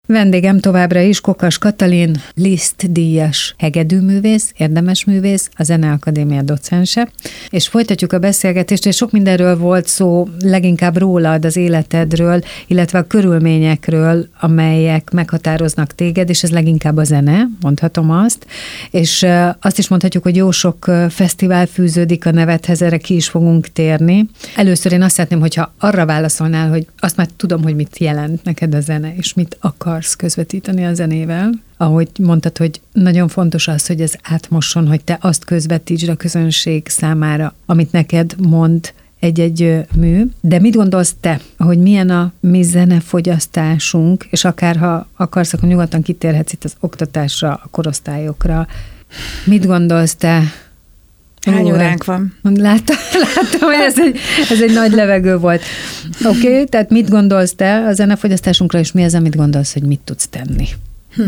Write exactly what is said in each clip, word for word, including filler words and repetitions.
Vendégem továbbra is Kokas Katalin, Liszt díjas hegedűművész, érdemes művész, a Zeneakadémia docense, és folytatjuk a beszélgetést, és sok mindenről volt szó, leginkább rólad, az életedről, illetve a körülményekről, amelyek meghatároznak téged, és ez leginkább a zene, mondhatom azt, és azt is mondhatjuk, hogy jó sok fesztivál fűződik a nevedhez, erre ki is fogunk térni. Először én azt szeretném, hogyha arra válaszolnál, hogy azt már tudom, hogy mit jelent neked a zene, és mit akarsz közvetíteni a zenével. Ahogy mondtad, hogy nagyon fontos az, hogy ez átmosson, hogy te azt közvetítsd a közönség számára, amit neked mond egy-egy mű. De mit gondolsz te, hogy milyen a mi zenefogyasztásunk, és akár ha akarsz, akkor nyugodtan kitérhetsz itt az oktatásra, a korosztályokra. Mit gondolsz te? Hány óránk van? Láttam, láttam, hogy ez egy, ez egy nagy levegő volt. Oké, okay, tehát mit gondolsz te a zenefogyasztásunkra, és mi az, amit gondolsz, hogy mit tudsz tenni? Hm.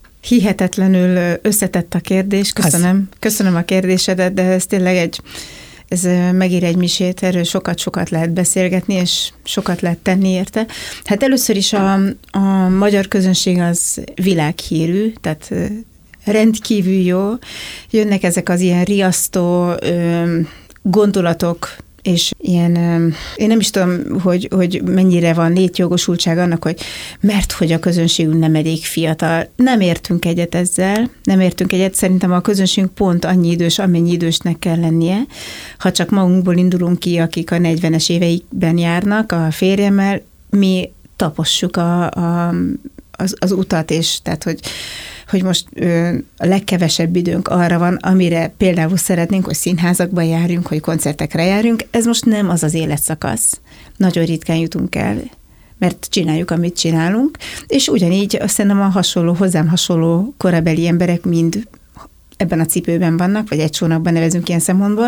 Hihetetlenül összetett a kérdés. Köszönöm. Az. Köszönöm a kérdésedet, de ez tényleg egy, ez megír egy misét, erről sokat-sokat lehet beszélgetni, és sokat lehet tenni érte. Hát először is a, a magyar közönség az világhírű, tehát rendkívül jó. Jönnek ezek az ilyen riasztó ö, gondolatok, és ilyen, ö, én nem is tudom, hogy, hogy mennyire van létjogosultság annak, hogy mert hogy a közönségünk nem elég fiatal. Nem értünk egyet ezzel, nem értünk egyet. Szerintem a közönségünk pont annyi idős, amennyi idősnek kell lennie. Ha csak magunkból indulunk ki, akik a negyvenes éveikben járnak a férjemmel, mi tapossuk a, a, az, az utat, és tehát, hogy hogy most ö, a legkevesebb időnk arra van, amire például szeretnénk, hogy színházakba járjunk, hogy koncertekre járjunk. Ez most nem az az életszakasz. Nagyon ritkán jutunk el, mert csináljuk, amit csinálunk, és ugyanígy azt hiszem a hasonló, hozzám hasonló korabeli emberek mind ebben a cipőben vannak, vagy egy csónakban nevezünk ilyen szempontból.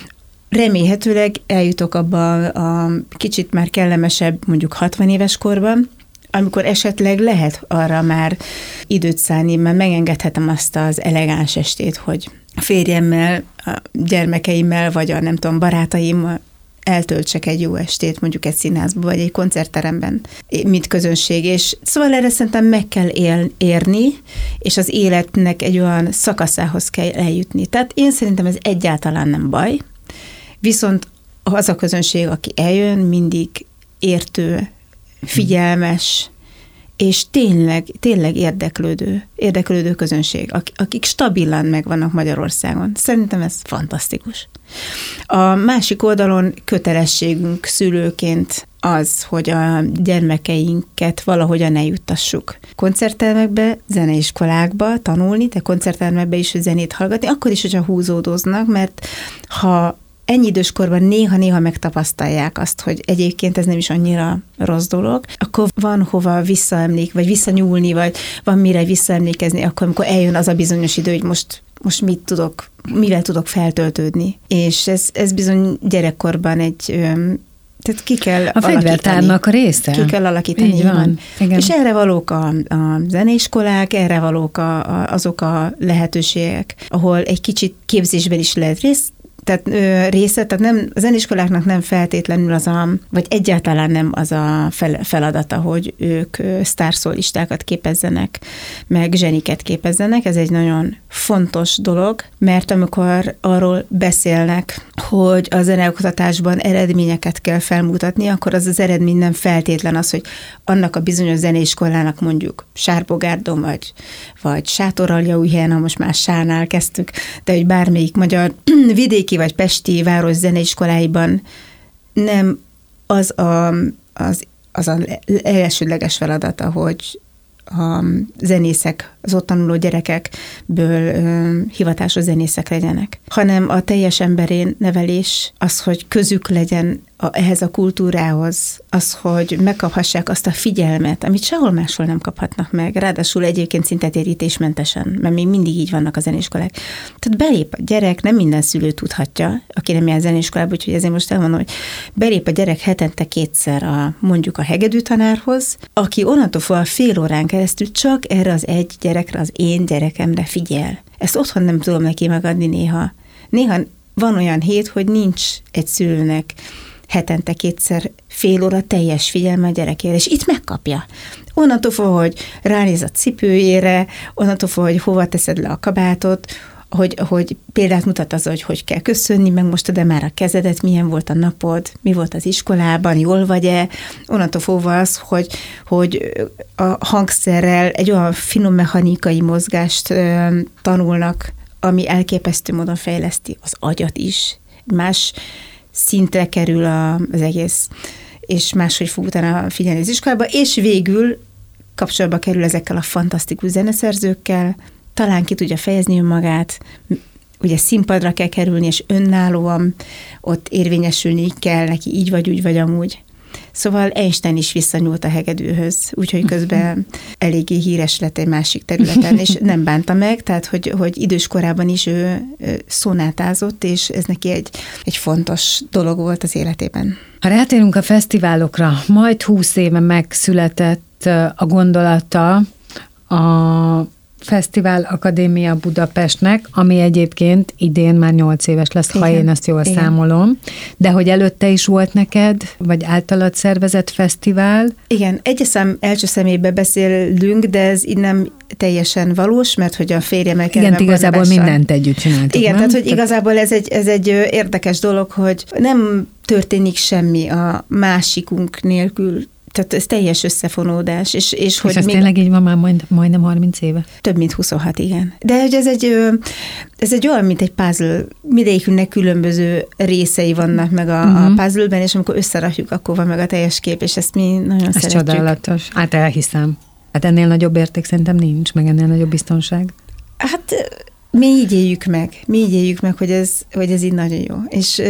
Remélhetőleg eljutok abba a kicsit már kellemesebb, mondjuk hatvan éves korban, amikor esetleg lehet arra már időt szállni, mert megengedhetem azt az elegáns estét, hogy a férjemmel, a gyermekeimmel, vagy a nem tudom, barátaimmal eltöltsek egy jó estét, mondjuk egy színházban, vagy egy koncertteremben, mint közönség. És szóval erre szerintem meg kell él, érni, és az életnek egy olyan szakaszához kell eljutni. Tehát én szerintem ez egyáltalán nem baj, viszont az a közönség, aki eljön, mindig értő, figyelmes, és tényleg, tényleg érdeklődő, érdeklődő közönség, akik stabilan megvannak Magyarországon. Szerintem ez fantasztikus. A másik oldalon kötelességünk szülőként az, hogy a gyermekeinket valahogyan eljuttassuk. Koncerttermekbe, zeneiskolákba tanulni, de koncerttermekbe is zenét hallgatni, akkor is, hogyha húzódoznak, mert ha ennyi időskorban néha-néha megtapasztalják azt, hogy egyébként ez nem is annyira rossz dolog, akkor van hova visszaemlék, vagy visszanyúlni, vagy van mire visszaemlékezni, akkor, amikor eljön az a bizonyos idő, hogy most, most mit tudok, mivel tudok feltöltődni. És ez, ez bizony gyerekkorban egy... Tehát ki kell a fegyvertárnak a része. Ki kell alakítani. Így van. Igen. És erre valók a, a zeneiskolák, erre valók a, a, azok a lehetőségek, ahol egy kicsit képzésben is lehet részt, tehát ö, része, tehát nem, a zeneiskoláknak nem feltétlenül az a, vagy egyáltalán nem az a fel, feladata, hogy ők sztárszólistákat képezzenek, meg zseniket képezzenek. Ez egy nagyon fontos dolog, mert amikor arról beszélnek, hogy a zeneoktatásban eredményeket kell felmutatni, akkor az az eredmény nem feltétlen az, hogy annak a bizonyos zeneiskolának mondjuk Sárbogárdon, vagy, vagy Sátoraljaújhelyen, ha most már Sánál kezdtük, de hogy bármelyik magyar vidéki vagy pesti város zeneiskoláiban nem az a, az, az a elsődleges feladata, hogy a zenészek, az ott tanuló gyerekekből ö, hivatásos zenészek legyenek, hanem a teljes emberén nevelés, az, hogy közük legyen a, ehhez a kultúrához, az, hogy megkaphassák azt a figyelmet, amit sehol máshol nem kaphatnak meg, ráadásul egyébként szinte térítésmentesen, mert még mindig így vannak a zeneiskolák. Tehát belép a gyerek, nem minden szülő tudhatja, aki nem jár zeneiskolába, úgyhogy ezért most elmondom, hogy belép a gyerek hetente kétszer a, mondjuk a hegedűtanárhoz, aki onnantól fogva fél órán keresztül csak erre az egy gyerekre, az én gyerekemre figyel. Ezt otthon nem tudom neki megadni néha. Néha van olyan hét, hogy nincs egy szülőnek hetente kétszer fél óra teljes figyelme a gyerekére, és itt megkapja. Onnantól fogva, hogy ránéz a cipőjére, onnantól fogva, hogy hova teszed le a kabátot, hogy, hogy példát mutat az, hogy hogy kell köszönni, meg most de már a kezedet, milyen volt a napod, mi volt az iskolában, jól vagy-e, onnantól fogva az, hogy, hogy a hangszerrel egy olyan finom mechanikai mozgást ö, tanulnak, ami elképesztő módon fejleszti az agyat is, más szintre kerül a, az egész, és máshogy fog utána figyelni az iskolába, és végül kapcsolatba kerül ezekkel a fantasztikus zeneszerzőkkel, talán ki tudja fejezni önmagát, ugye színpadra kell kerülni, és önállóan ott érvényesülni kell neki, így vagy úgy, vagy amúgy. Szóval Einstein is visszanyúlt a hegedűhöz, úgyhogy közben eléggé híres lett egy másik területen, és nem bánta meg, tehát hogy, hogy idős korában is ő szonátázott, és ez neki egy, egy fontos dolog volt az életében. Ha rátérünk a fesztiválokra, majd húsz éve megszületett a gondolata a Fesztivál Akadémia Budapestnek, ami egyébként idén már nyolc éves lesz, igen, ha én ezt jól igen. számolom. De hogy előtte is volt neked, vagy általad szervezett fesztivál? Igen, egyeszem első személybe beszélünk, de ez így nem teljesen valós, mert hogy a férjemmel kellene. Igen, igazából mindent együtt csináltuk. Igen, nem? tehát hogy igazából ez egy, ez egy érdekes dolog, hogy nem történik semmi a másikunk nélkül. Tehát ez teljes összefonódás. És, és, és hogy ez még tényleg így van már majd, majdnem harminc éve? Több mint huszonhat, igen. De hogy ez egy, ez egy olyan, mint egy puzzle. Mindegyikünknek különböző részei vannak meg a, uh-huh. a puzzle-ben, és amikor összerakjuk, akkor van meg a teljes kép, és ezt mi nagyon ez szeretjük. Ez csodálatos. Hát elhiszem. Hát ennél nagyobb érték szerintem nincs, meg ennél nagyobb biztonság. Hát mi így éljük meg. Mi így éljük meg, hogy ez, hogy ez így nagyon jó. És...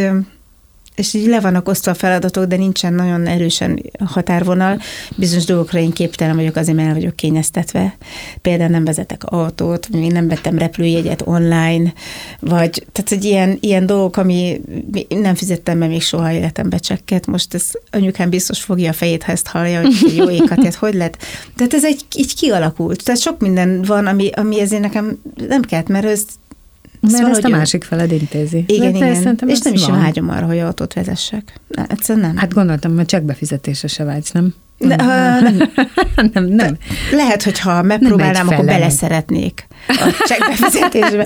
és így le vannak osztva a feladatok, de nincsen nagyon erősen határvonal. Bizonyos dolgokra én képtelen vagyok, azért mert el vagyok kényeztetve. Például nem vezetek autót, vagy még nem vettem repülőjegyet online, vagy tehát, hogy ilyen, ilyen dolgok, ami nem fizettem be még soha életembe csekket. Most ez anyukám biztos fogja a fejét, ha ezt hallja, hogy jó ékat, hát hogy lett. Tehát ez egy, így kialakult. Tehát sok minden van, ami, ami ezért nekem nem kellett, mert ez Mert szóval, ezt a másik feled intézi. Igen, igen. És nem is vágyom arra, hogy autót vezessek. Ne, egyszerűen nem. Hát gondoltam, hogy csekkbefizetésre se vágysz, nem? De, ha, nem. nem, nem. Lehet, hogyha megpróbálnám, akkor beleszeretnék a csekkbefizetésbe.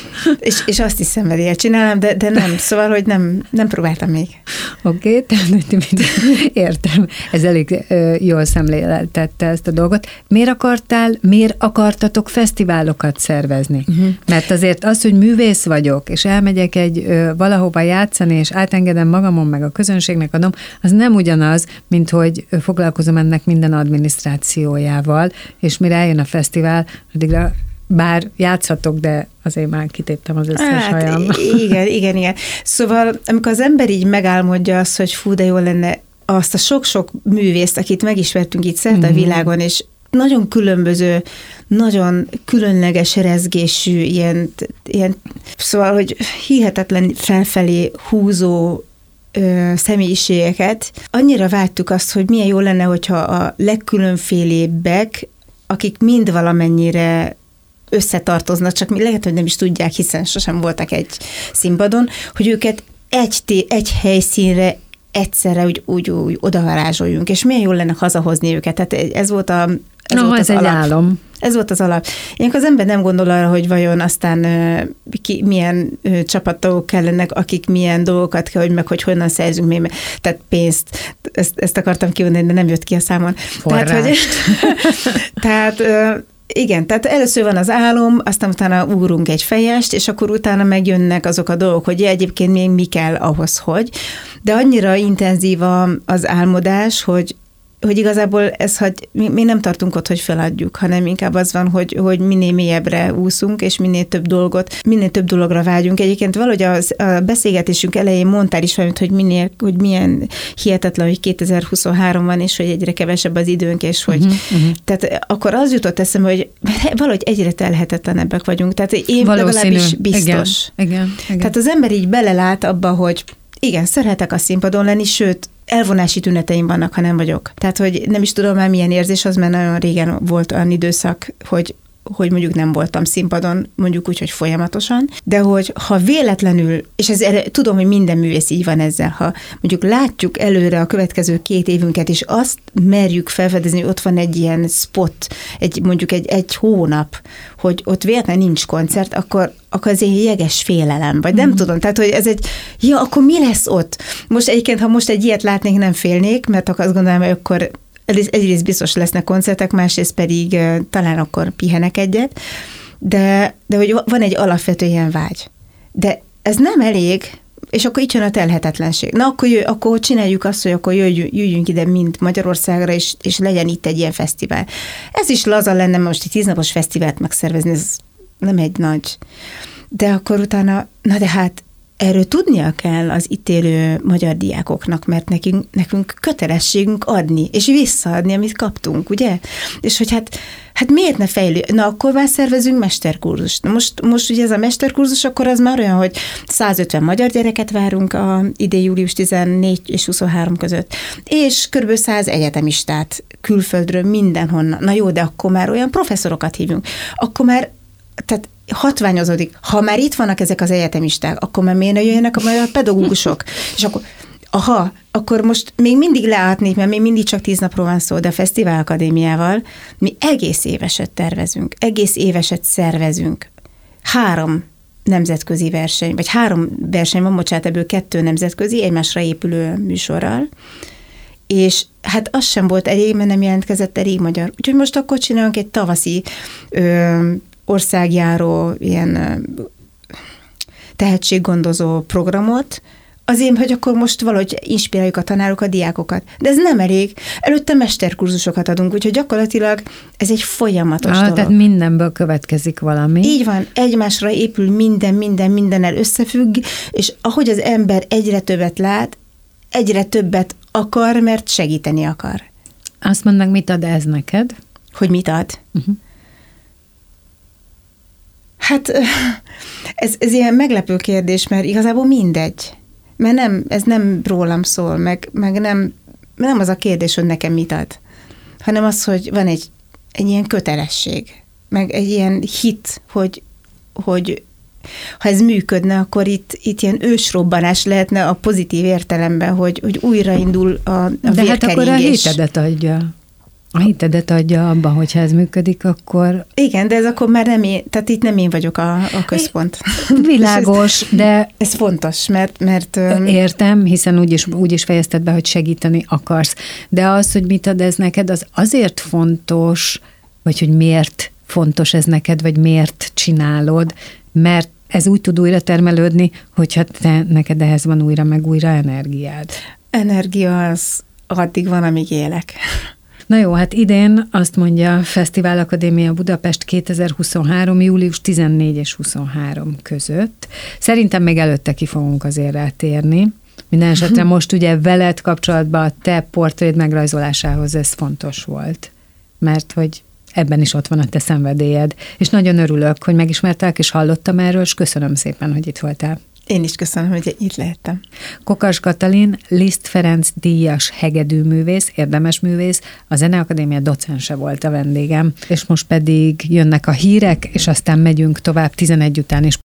és, és azt is szenvedélyel csinálom, de, de nem. Szóval, hogy nem, nem próbáltam még. Oké, okay, értem. Ez elég uh, jól szemléltette ezt a dolgot. Miért akartál, miért akartatok fesztiválokat szervezni? Uh-huh. Mert azért az, hogy művész vagyok, és elmegyek egy uh, valahova játszani, és átengedem magamon, meg a közönségnek adom, az nem ugyanaz, mint hogy foglalkozom ennek minden adminisztrációjával, és mire eljön a fesztivál, addigra bár játszhatok, de azért már kitéptem az összes hát, hajam. Igen, igen, igen. Szóval, amikor az ember így megálmodja azt, hogy fú, de jó lenne azt a sok-sok művészt, akit megismertünk itt szerte mm-hmm. a világon, és nagyon különböző, nagyon különleges rezgésű, ilyen, ilyen, szóval, hogy hihetetlen felfelé húzó ö, személyiségeket. Annyira vágytuk azt, hogy milyen jó lenne, hogyha a legkülönfélébbek, akik mind valamennyire összetartoznak, csak mi lehet, hogy nem is tudják, hiszen sosem voltak egy színpadon, hogy őket egy, té- egy helyszínre egyszerre úgy, úgy, úgy odavarázsoljunk, és milyen jól lenne hazahozni őket. Tehát ez volt, a, ez no, volt ez az egy alap. álom. Ez volt az alap. Ilyenkor az ember nem gondol arra, hogy vajon aztán ki, milyen csapattagok kellenek, akik milyen dolgokat kell, hogy meg hogy honnan szerzünk még, tehát pénzt. Ezt, ezt akartam kimondani, de nem jött ki a számon. Forrást. Tehát, hogy, tehát igen, tehát először van az álom, aztán utána ugrunk egy fejest, és akkor utána megjönnek azok a dolgok, hogy egyébként még mi kell ahhoz, hogy. De annyira intenzív az álmodás, hogy hogy igazából ez, hogy mi, mi nem tartunk ott, hogy feladjuk, hanem inkább az van, hogy, hogy minél mélyebbre úszunk, és minél több dolgot, minél több dologra vágyunk. Egyébként valahogy a, a beszélgetésünk elején mondtál is valamit, hogy, minél, hogy milyen hihetetlen, hogy kétezer-huszonhárom van, és hogy egyre kevesebb az időnk, és hogy uh-huh, uh-huh. tehát akkor az jutott eszembe, hogy valahogy egyre telhetetlenebbek vagyunk. Tehát én valószínű. Legalábbis biztos. Igen, igen, igen. Tehát az ember így belelát abba, hogy igen, szeretek a színpadon lenni, sőt, elvonási tüneteim vannak, ha nem vagyok. Tehát, hogy nem is tudom már milyen érzés az, mert nagyon régen volt olyan időszak, hogy hogy mondjuk nem voltam színpadon, mondjuk úgy, hogy folyamatosan, de hogy ha véletlenül, és ez erre, tudom, hogy minden művész így van ezzel, ha mondjuk látjuk előre a következő két évünket, és azt merjük felfedezni, hogy ott van egy ilyen spot, egy, mondjuk egy, egy hónap, hogy ott véletlenül nincs koncert, akkor, akkor ez egy jeges félelem, vagy nem mm. tudom, tehát, hogy ez egy, ja, akkor mi lesz ott? Most egyébként, ha most egy ilyet látnék, nem félnék, mert azt gondolom, hogy akkor egyrészt biztos lesznek koncertek, másrészt pedig uh, talán akkor pihenek egyet, de, de hogy van egy alapvető ilyen vágy. De ez nem elég, és akkor itt jön a telhetetlenség. Na, akkor, jöjj, akkor csináljuk azt, hogy akkor jöjjünk, jöjjünk ide mind Magyarországra, és, és legyen itt egy ilyen fesztivál. Ez is laza lenne, most egy tíznapos fesztivált megszervezni, ez nem egy nagy. De akkor utána, na de hát erről tudnia kell az itt élő magyar diákoknak, mert nekünk, nekünk kötelességünk adni, és visszaadni, amit kaptunk, ugye? És hogy hát, hát miért ne fejlő? Na, akkor már szervezünk mesterkurzust. Na most, most ugye ez a mesterkurzus, akkor az már olyan, hogy százötven magyar gyereket várunk a idén július tizennégy és huszonhárom között, és kb. száz egyetemistát külföldről mindenhonnan. Na jó, de akkor már olyan professzorokat hívunk. Akkor már, tehát hatványozódik. Ha már itt vannak ezek az egyetemisták, akkor már miért ne jöjjenek a magyar pedagógusok? És akkor, aha, akkor most még mindig leátnék, mert még mindig csak tíz napról van szó, de a Fesztivál Akadémiával mi egész éveset tervezünk, egész éveset szervezünk. Három nemzetközi verseny, vagy három verseny van, bocsánat, ebből kettő nemzetközi, egymásra épülő műsorral, és hát az sem volt elég, mert nem jelentkezett elég magyar. Úgyhogy most akkor csinálunk egy tavaszi ö, országjáró ilyen tehetséggondozó programot, azért, hogy akkor most valahogy inspiráljuk a tanárokat, a diákokat. De ez nem elég. Előtte mesterkurzusokat adunk, úgyhogy gyakorlatilag ez egy folyamatos ah, dolog. Tehát mindenből következik valami. Így van, egymásra épül minden, minden, mindennel összefügg, és ahogy az ember egyre többet lát, egyre többet akar, mert segíteni akar. Azt mondd, mit ad ez neked? Hogy mit ad? Uh-huh. Hát ez, ez ilyen meglepő kérdés, mert igazából mindegy. Mert nem, ez nem rólam szól, meg, meg nem, nem az a kérdés, hogy nekem mit ad, hanem az, hogy van egy, egy ilyen kötelesség, meg egy ilyen hit, hogy, hogy ha ez működne, akkor itt, itt ilyen ősrobbanás lehetne a pozitív értelemben, hogy, hogy újraindul a, a De vérkeringés. Hát akkor a hitedet adja. A hitedet adja abban, hogyha ez működik, akkor... Igen, de ez akkor már nem én, tehát itt nem én vagyok a, a központ. Világos, ez, de... Ez fontos, mert... mert Értem, hiszen úgy is, úgy is fejezted be, hogy segíteni akarsz. De az, hogy mit ad ez neked, az azért fontos, vagy hogy miért fontos ez neked, vagy miért csinálod, mert ez úgy tud újra termelődni, hogyha te, neked ehhez van újra meg újra energiád. Energia az addig van, amíg élek. Na jó, hát idén azt mondja Fesztivál Akadémia Budapest kétezer-huszonhárom. július tizennégy és huszonhárom között. Szerintem még előtte ki fogunk azért rátérni. Minden esetre most ugye veled kapcsolatban a te portréd megrajzolásához ez fontos volt, mert hogy ebben is ott van a te szenvedélyed. És nagyon örülök, hogy megismertelek, és hallottam erről, és köszönöm szépen, hogy itt voltál. Én is köszönöm, hogy itt lehettem. Kokas Katalin, Liszt Ferenc díjas hegedűművész, érdemes művész, a Zeneakadémia docense volt a vendégem, és most pedig jönnek a hírek, és aztán megyünk tovább tizenegy után is.